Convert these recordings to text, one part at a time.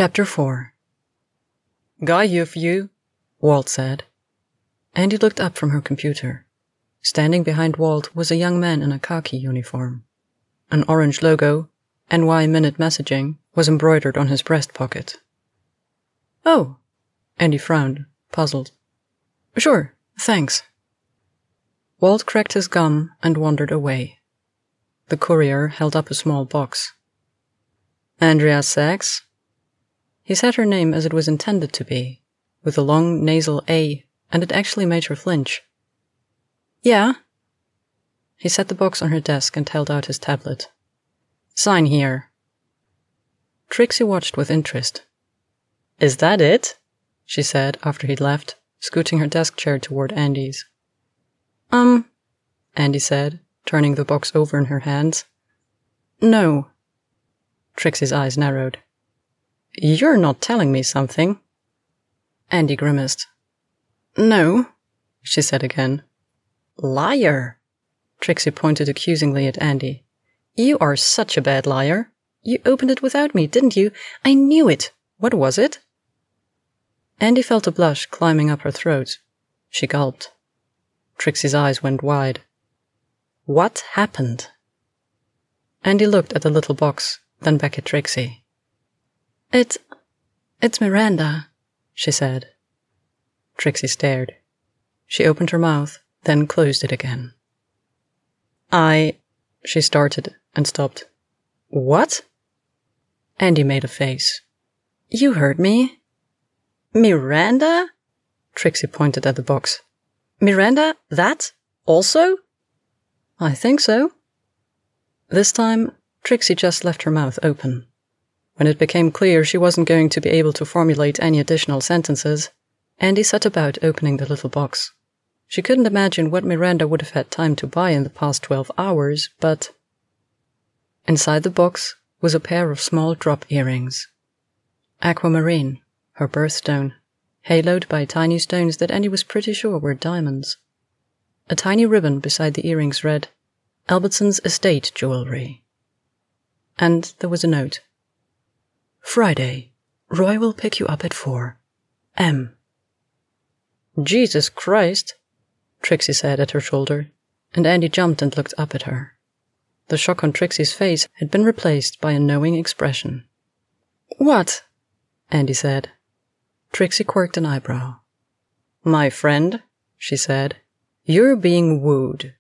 Chapter 4. "Guy here for you," Walt said. Andy looked up from her computer. Standing behind Walt was a young man in a khaki uniform. An orange logo, NY Minute Messaging, was embroidered on his breast pocket. "Oh," Andy frowned, puzzled. "Sure, thanks." Walt cracked his gum and wandered away. The courier held up a small box. "Andrea Sachs?" He said her name as it was intended to be, with a long nasal A, and it actually made her flinch. "Yeah." He set the box on her desk and held out his tablet. "Sign here." Trixie watched with interest. "Is that it?" she said after he'd left, scooting her desk chair toward Andy's. Andy said, turning the box over in her hands. "No." Trixie's eyes narrowed. "You're not telling me something." Andy grimaced. "No," she said again. "Liar!" Trixie pointed accusingly at Andy. "You are such a bad liar. You opened it without me, didn't you? I knew it. What was it?" Andy felt a blush climbing up her throat. She gulped. Trixie's eyes went wide. "What happened?" Andy looked at the little box, then back at Trixie. It's Miranda," she said. Trixie stared. She opened her mouth, then closed it again. She started and stopped. "What?" Andy made a face. "You heard me." "Miranda?" Trixie pointed at the box. "Miranda, that? Also?" "I think so." This time, Trixie just left her mouth open. When it became clear she wasn't going to be able to formulate any additional sentences, Andy set about opening the little box. She couldn't imagine what Miranda would have had time to buy in the past 12 hours, but... Inside the box was a pair of small drop earrings. Aquamarine, her birthstone, haloed by tiny stones that Andy was pretty sure were diamonds. A tiny ribbon beside the earrings read, "Albertson's Estate Jewelry." And there was a note. "Friday. Roy will pick you up at 4. M." "Jesus Christ," Trixie said at her shoulder, and Andy jumped and looked up at her. The shock on Trixie's face had been replaced by a knowing expression. "What?" Andy said. Trixie quirked an eyebrow. "My friend," she said, "you're being wooed."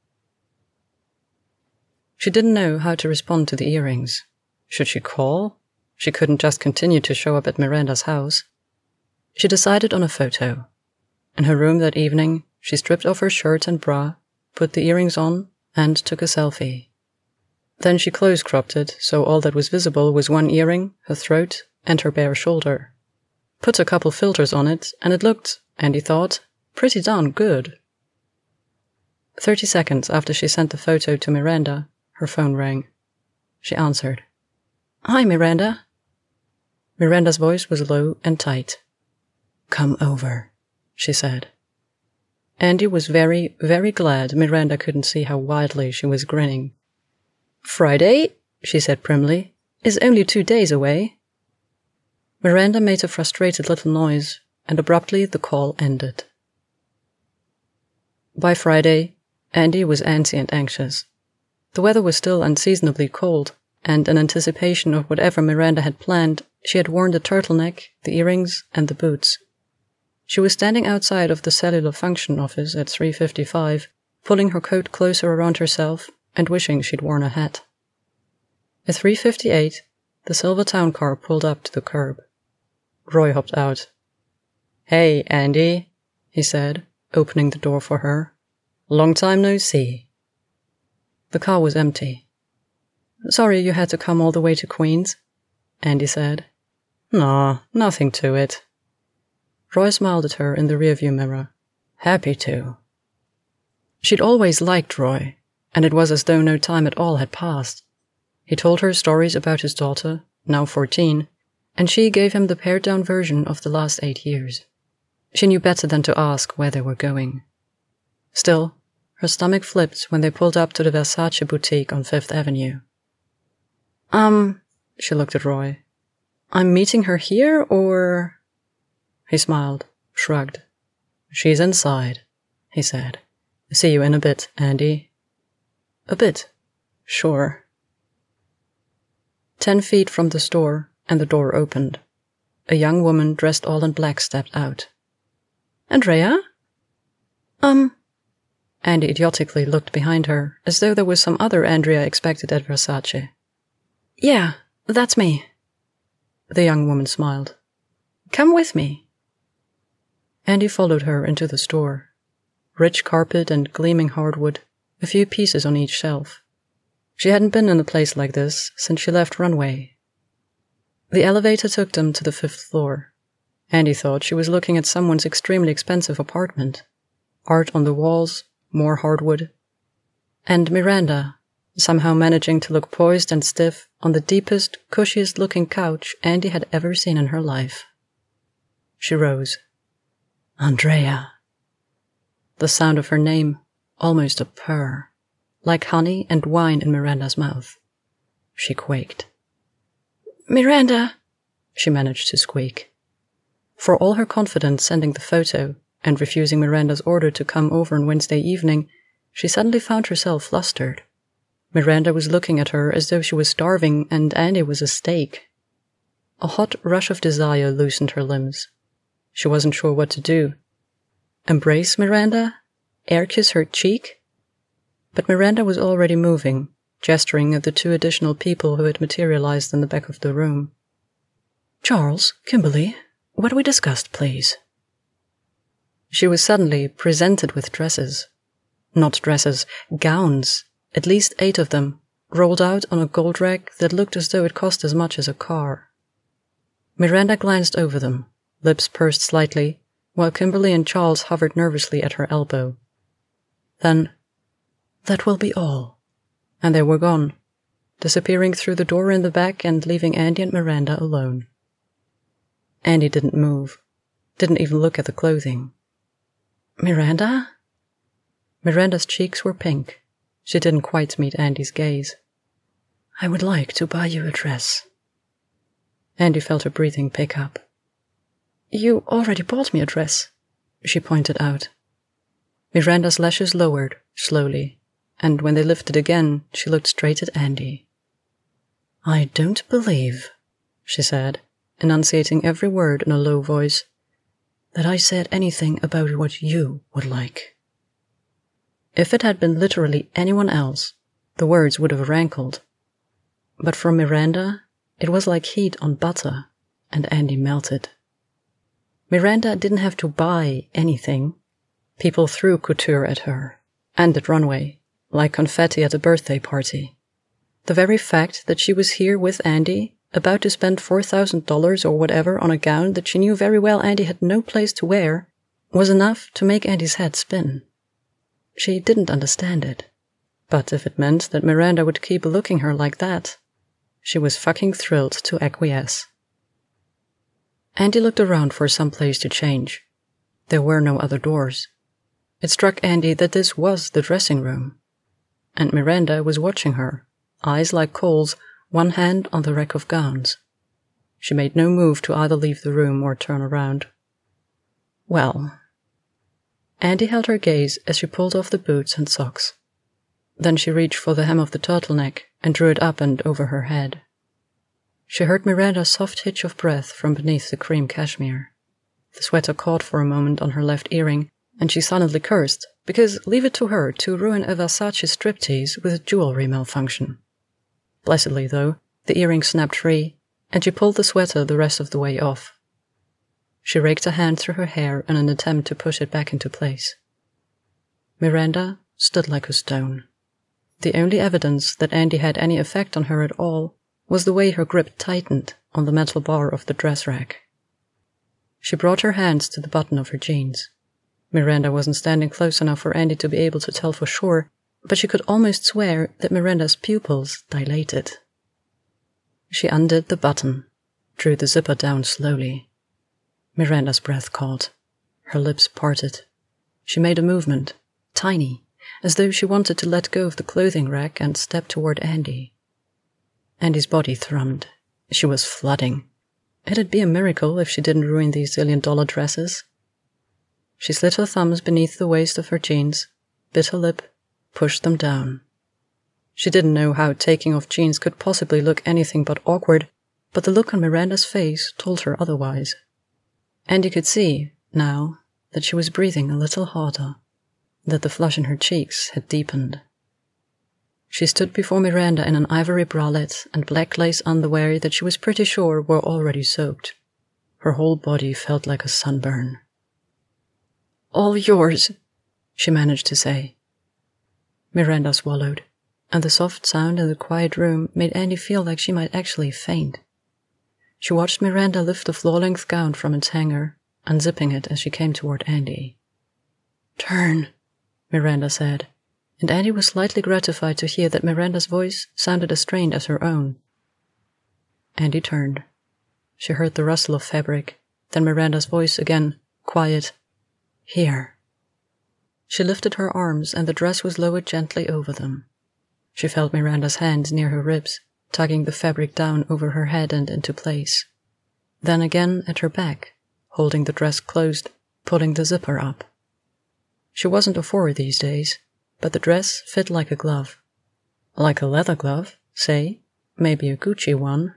She didn't know how to respond to the earrings. Should she call? She couldn't just continue to show up at Miranda's house. She decided on a photo. In her room that evening, she stripped off her shirt and bra, put the earrings on, and took a selfie. Then she close-cropped it so all that was visible was one earring, her throat, and her bare shoulder. Put a couple filters on it, and it looked, Andy thought, pretty darn good. 30 seconds after she sent the photo to Miranda, her phone rang. She answered. "Hi, Miranda." Miranda's voice was low and tight. "Come over," she said. Andy was very, very glad Miranda couldn't see how widely she was grinning. "Friday," she said primly, "is only 2 days away." Miranda made a frustrated little noise, and abruptly the call ended. By Friday, Andy was antsy and anxious. The weather was still unseasonably cold, and in anticipation of whatever Miranda had planned, she had worn the turtleneck, the earrings, and the boots. She was standing outside of the cellular function office at 3:55, pulling her coat closer around herself and wishing she'd worn a hat. At 3:58, the silver town car pulled up to the curb. Roy hopped out. "Hey, Andy," he said, opening the door for her. "Long time no see." The car was empty. "Sorry you had to come all the way to Queens," Andy said. "Nah, nothing to it." Roy smiled at her in the rearview mirror. "Happy to." She'd always liked Roy, and it was as though no time at all had passed. He told her stories about his daughter, now 14, and she gave him the pared-down version of the last 8 years. She knew better than to ask where they were going. Still, her stomach flipped when they pulled up to the Versace boutique on 5th Avenue. She looked at Roy. I'm meeting her here, or... He smiled, shrugged. She's inside, he said. See you in a bit, Andy. A bit. Sure. 10 feet from the store, and the door opened. A young woman dressed all in black stepped out. Andrea? Andy idiotically looked behind her, as though there was some other Andrea expected at Versace. Yeah, that's me. The young woman smiled. Come with me. Andy followed her into the store. Rich carpet and gleaming hardwood, a few pieces on each shelf. She hadn't been in a place like this since she left Runway. The elevator took them to the 5th floor. Andy thought she was looking at someone's extremely expensive apartment. Art on the walls, more hardwood. And Miranda, somehow managing to look poised and stiff on the deepest, cushiest-looking couch Andy had ever seen in her life. She rose. Andrea. The sound of her name, almost a purr, like honey and wine in Miranda's mouth. She quaked. Miranda, she managed to squeak. For all her confidence sending the photo and refusing Miranda's order to come over on Wednesday evening, she suddenly found herself flustered. Miranda was looking at her as though she was starving and Andy was a steak. A hot rush of desire loosened her limbs. She wasn't sure what to do. Embrace Miranda? Air kiss her cheek? But Miranda was already moving, gesturing at the 2 additional people who had materialized in the back of the room. Charles, Kimberly, what we discussed, please. She was suddenly presented with dresses. Not dresses, gowns, at least 8 of them, rolled out on a gold rack that looked as though it cost as much as a car. Miranda glanced over them, lips pursed slightly, while Kimberly and Charles hovered nervously at her elbow. Then, that will be all. And they were gone, disappearing through the door in the back and leaving Andy and Miranda alone. Andy didn't move, didn't even look at the clothing. Miranda? Miranda's cheeks were pink. She didn't quite meet Andy's gaze. I would like to buy you a dress. Andy felt her breathing pick up. You already bought me a dress, she pointed out. Miranda's lashes lowered, slowly, and when they lifted again, she looked straight at Andy. I don't believe, she said, enunciating every word in a low voice, that I said anything about what you would like. If it had been literally anyone else, the words would have rankled. But from Miranda, it was like heat on butter, and Andy melted. Miranda didn't have to buy anything. People threw couture at her, and at Runway, like confetti at a birthday party. The very fact that she was here with Andy, about to spend $4,000 or whatever on a gown that she knew very well Andy had no place to wear, was enough to make Andy's head spin. She didn't understand it, but if it meant that Miranda would keep looking her like that, she was fucking thrilled to acquiesce. Andy looked around for some place to change. There were no other doors. It struck Andy that this was the dressing room, and Miranda was watching her, eyes like coals, one hand on the rack of gowns. She made no move to either leave the room or turn around. Well. Andy held her gaze as she pulled off the boots and socks. Then she reached for the hem of the turtleneck and drew it up and over her head. She heard Miranda's soft hitch of breath from beneath the cream cashmere. The sweater caught for a moment on her left earring, and she silently cursed, because leave it to her to ruin a Versace striptease with a jewelry malfunction. Blessedly, though, the earring snapped free, and she pulled the sweater the rest of the way off. She raked a hand through her hair in an attempt to push it back into place. Miranda stood like a stone. The only evidence that Andy had any effect on her at all was the way her grip tightened on the metal bar of the dress rack. She brought her hands to the button of her jeans. Miranda wasn't standing close enough for Andy to be able to tell for sure, but she could almost swear that Miranda's pupils dilated. She undid the button, drew the zipper down slowly. Miranda's breath caught. Her lips parted. She made a movement, tiny, as though she wanted to let go of the clothing rack and step toward Andy. Andy's body thrummed. She was flooding. It'd be a miracle if she didn't ruin these $1 dresses. She slid her thumbs beneath the waist of her jeans, bit her lip, pushed them down. She didn't know how taking off jeans could possibly look anything but awkward, but the look on Miranda's face told her otherwise. Andy could see, now, that she was breathing a little harder, that the flush in her cheeks had deepened. She stood before Miranda in an ivory bralette and black lace underwear that she was pretty sure were already soaked. Her whole body felt like a sunburn. "All yours," she managed to say. Miranda swallowed, and the soft sound in the quiet room made Andy feel like she might actually faint. She watched Miranda lift the floor-length gown from its hanger, unzipping it as she came toward Andy. "Turn," Miranda said, and Andy was slightly gratified to hear that Miranda's voice sounded as strained as her own. Andy turned. She heard the rustle of fabric, then Miranda's voice again, quiet. "Here." She lifted her arms and the dress was lowered gently over them. She felt Miranda's hands near her ribs, tugging the fabric down over her head and into place. Then again at her back, holding the dress closed, pulling the zipper up. She wasn't a 4 these days, but the dress fit like a glove. Like a leather glove, say, maybe a Gucci one.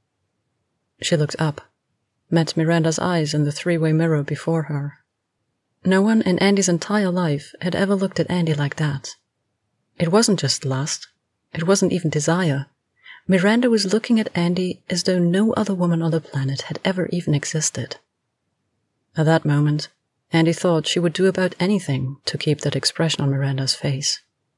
She looked up, met Miranda's eyes in the 3-way mirror before her. No one in Andy's entire life had ever looked at Andy like that. It wasn't just lust. It wasn't even desire. Miranda was looking at Andy as though no other woman on the planet had ever even existed. At that moment, Andy thought she would do about anything to keep that expression on Miranda's face.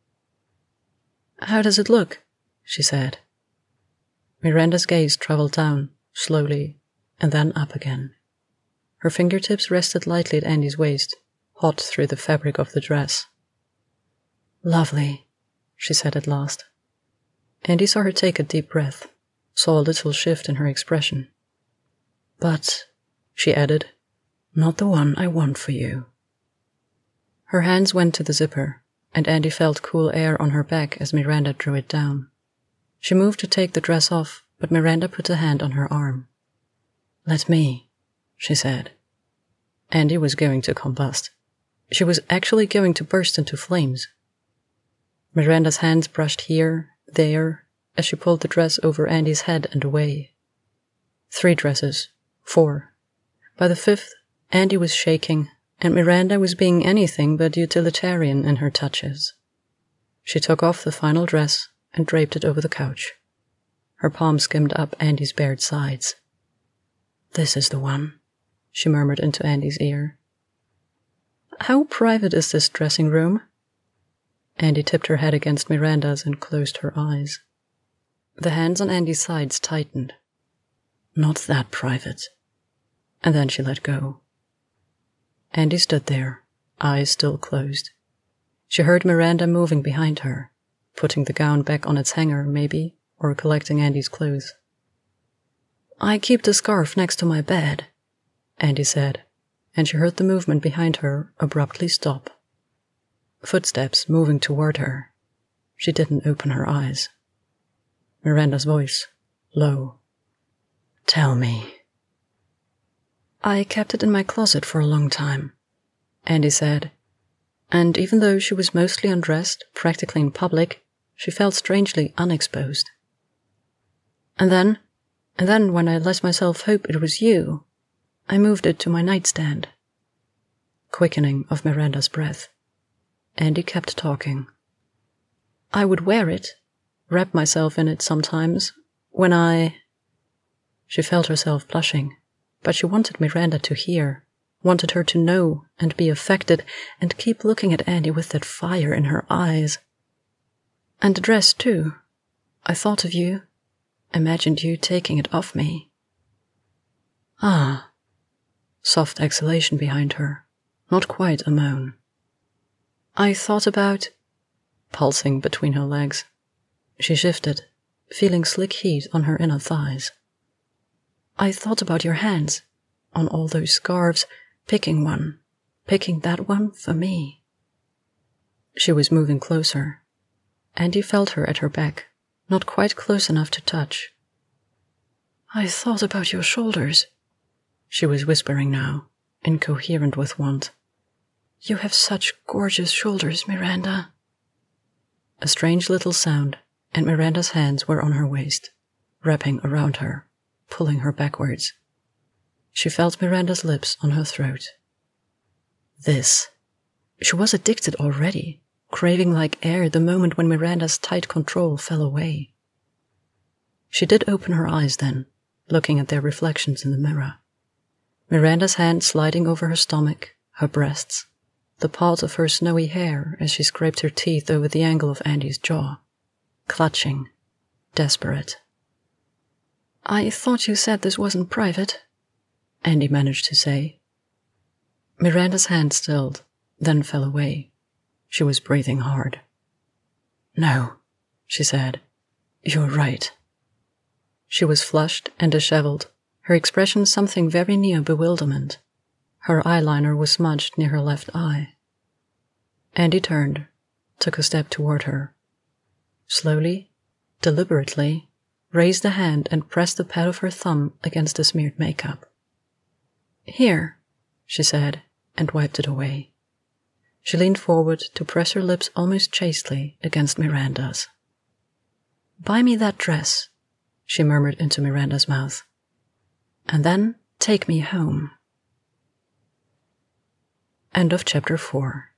"How does it look?" she said. Miranda's gaze traveled down, slowly, and then up again. Her fingertips rested lightly at Andy's waist, hot through the fabric of the dress. "Lovely," she said at last. Andy saw her take a deep breath, saw a little shift in her expression. "But," she added, "not the one I want for you." Her hands went to the zipper, and Andy felt cool air on her back as Miranda drew it down. She moved to take the dress off, but Miranda put a hand on her arm. "Let me," she said. Andy was going to combust. She was actually going to burst into flames. Miranda's hands brushed here, there, as she pulled the dress over Andy's head and away. 3 dresses, 4. By the 5th, Andy was shaking, and Miranda was being anything but utilitarian in her touches. She took off the final dress and draped it over the couch. Her palm skimmed up Andy's bared sides. "This is the one," she murmured into Andy's ear. "How private is this dressing room?" Andy tipped her head against Miranda's and closed her eyes. The hands on Andy's sides tightened. "Not that private." And then she let go. Andy stood there, eyes still closed. She heard Miranda moving behind her, putting the gown back on its hanger, maybe, or collecting Andy's clothes. "I keep the scarf next to my bed," Andy said, and she heard the movement behind her abruptly stop. Footsteps moving toward her. She didn't open her eyes. Miranda's voice, low. "Tell me." "I kept it in my closet for a long time," Andy said, and even though she was mostly undressed, practically in public, she felt strangely unexposed. And then when I let myself hope it was you, I moved it to my nightstand." Quickening of Miranda's breath. Andy kept talking. "I would wear it, wrap myself in it sometimes, when I—" She felt herself blushing, but she wanted Miranda to hear, wanted her to know and be affected and keep looking at Andy with that fire in her eyes. "And the dress, too. I thought of you, imagined you taking it off me." "Ah." Soft exhalation behind her, not quite a moan. "I thought about—" Pulsing between her legs. She shifted, feeling slick heat on her inner thighs. "I thought about your hands, on all those scarves, picking that one for me." She was moving closer. Andy felt her at her back, not quite close enough to touch. I thought about your shoulders, she was whispering now, incoherent with want. You have such gorgeous shoulders, Miranda. A strange little sound, and Miranda's hands were on her waist, wrapping around her, pulling her backwards. She felt Miranda's lips on her throat. This. She was addicted already, craving like air the moment when Miranda's tight control fell away. She did open her eyes then, looking at their reflections in the mirror. Miranda's hand sliding over her stomach, her breasts, the part of her snowy hair as she scraped her teeth over the angle of Andy's jaw, clutching, desperate. I thought you said this wasn't private, Andy managed to say. Miranda's hand stilled, then fell away. She was breathing hard. No, she said. You're right. She was flushed and disheveled, her expression something very near bewilderment. Her eyeliner was smudged near her left eye. Andy turned, took a step toward her. Slowly, deliberately, raised a hand and pressed the pad of her thumb against the smeared makeup. Here, she said, and wiped it away. She leaned forward to press her lips almost chastely against Miranda's. Buy me that dress, she murmured into Miranda's mouth. And then take me home. End of chapter 4.